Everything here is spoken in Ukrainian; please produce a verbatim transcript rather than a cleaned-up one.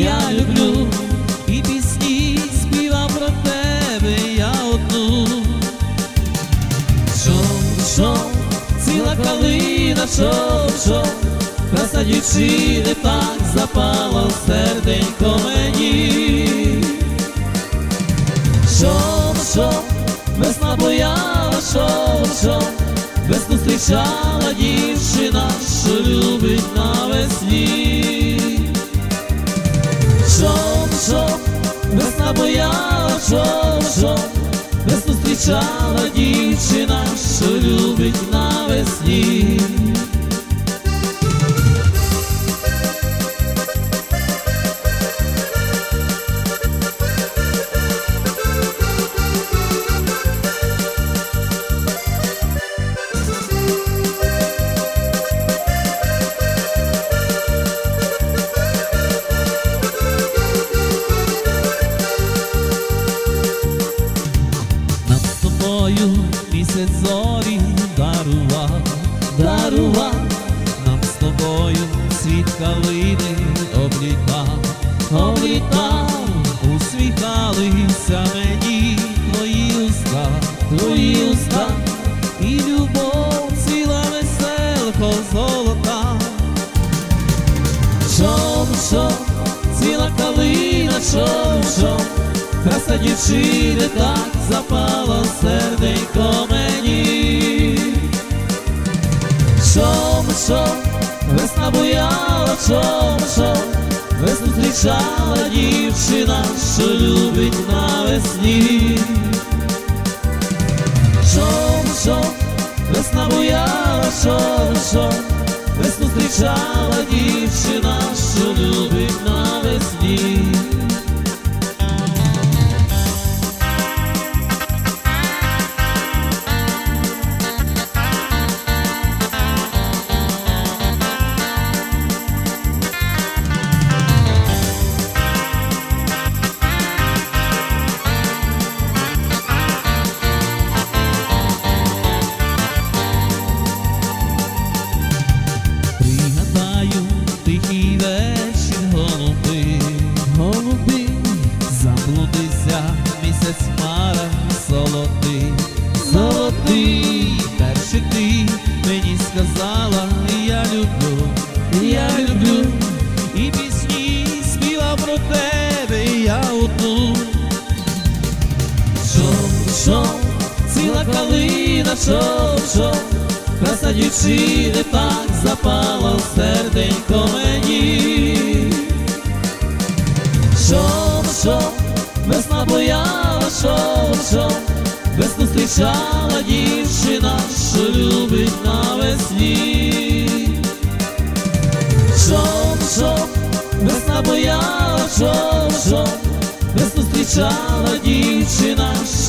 я люблю, і пісні співав про тебе я одну. Шов, шов, ціла калина, шов, шов, краса дівчини так запала в серденько мені. Шов, шов, весна бояла, шов, шов, весну зустрічала дівчина, що любить навесні. Шов, шов, весна бояла, шов, шов, весну зустрічала дівчина, що любить навесні. Місяць зорі дарував, дарував, нам з тобою світ калини облітав, облітав, усміхалися мені твої уста, твої уста, і любов ціла веселко золота. Шов, шов, ціла калина, шов, шов, краса дівчини так запала в серденько мені. Шов, шов, весна буяла, шов, шов, весну зустрічала дівчина, що любить навесні. Шов, шов, весна буяла, шов, шов, весну зустрічала дівчина, що любить навесні. Тихий вечір, голуби, голуби, заблудився місяць хмара золотий, золотий. Перший ти мені сказала, я люблю, я люблю, і пісні співав про тебе я одну. Шов, шов, ціла калина, шов, шов, краса дівчини так запала в серденько мені. Шов, шов, весна бояла, шов, шов, весну зустрічала дівчина, що любить навесні. Шов, шов, весна бояла, шов, шов, весну зустрічала дівчина,